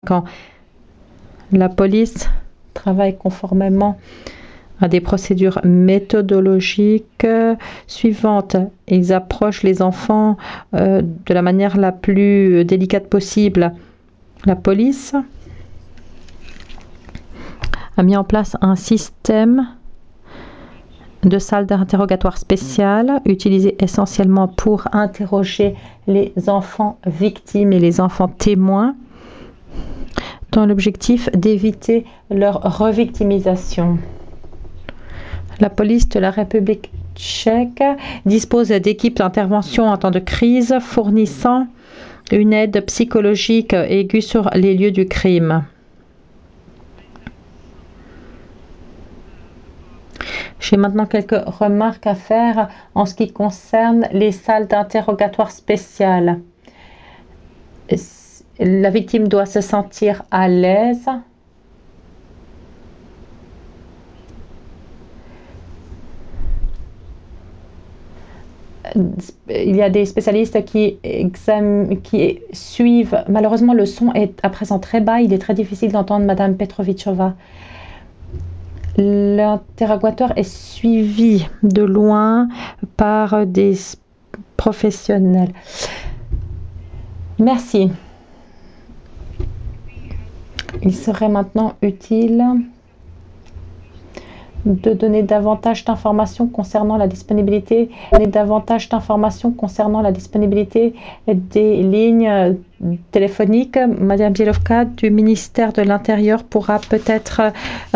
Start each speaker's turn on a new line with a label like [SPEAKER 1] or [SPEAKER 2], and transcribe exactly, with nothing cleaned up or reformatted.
[SPEAKER 1] Quand la police travaille conformément à des procédures méthodologiques suivantes, ils approchent les enfants euh, de la manière la plus délicate possible. La police a mis en place un système de salles d'interrogatoire spéciales utilisées essentiellement pour interroger les enfants victimes et les enfants témoins dans l'objectif d'éviter leur revictimisation. La police de la République tchèque dispose d'équipes d'intervention en temps de crise fournissant une aide psychologique aiguë sur les lieux du crime. J'ai maintenant quelques remarques à faire en ce qui concerne les salles d'interrogatoire spéciales. La victime doit se sentir à l'aise. Il y a des spécialistes qui, qui suivent. Malheureusement, le son est à présent très bas. Il est très difficile d'entendre Madame Petrovichova. L'interrogatoire est suivi de loin par des professionnels. Merci. Il serait maintenant utile de donner davantage d'informations concernant la disponibilité, donner davantage d'informations concernant la disponibilité des lignes téléphoniques. Madame Bielovka du ministère de l'Intérieur pourra peut-être